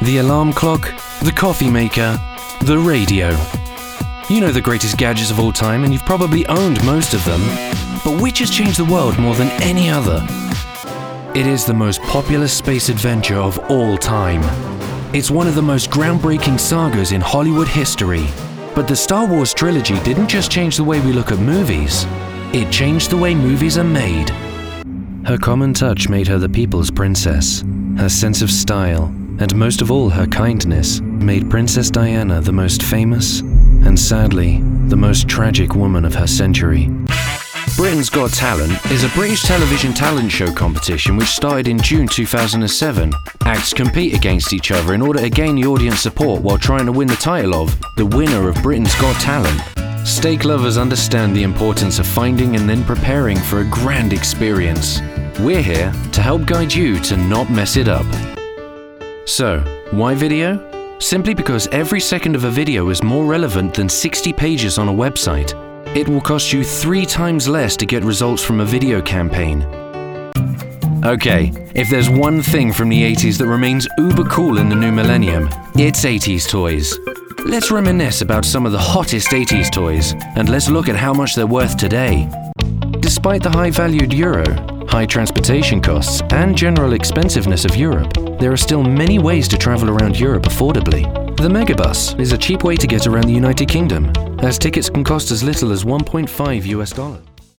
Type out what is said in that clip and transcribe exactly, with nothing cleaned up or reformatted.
the alarm clock, the coffee maker, the radio. You know the greatest gadgets of all time, and you've probably owned most of them. But which has changed the world more than any other? It is the most popular space adventure of all time. It's one of the most groundbreaking sagas in Hollywood history. But the Star Wars trilogy didn't just change the way we look at movies. It changed the way movies are made. Her common touch made her the people's princess. Her sense of style, and most of all her kindness, made Princess Diana the most famous, and sadly, the most tragic woman of her century. Britain's Got Talent is a British television talent show competition which started in June two thousand seven. Acts compete against each other in order to gain the audience support while trying to win the title of the winner of Britain's Got Talent. Steak lovers understand the importance of finding and then preparing for a grand experience. We're here to help guide you to not mess it up. So, why video? Simply because every second of a video is more relevant than sixty pages on a website. It will cost you three times less to get results from a video campaign. Okay, if there's one thing from the eighties that remains uber cool in the new millennium, it's eighties toys. Let's reminisce about some of the hottest eighties toys, and let's look at how much they're worth today. Despite the high-valued euro, high transportation costs, and general expensiveness of Europe, there are still many ways to travel around Europe affordably. The Megabus is a cheap way to get around the United Kingdom, as tickets can cost as little as one point five US dollars.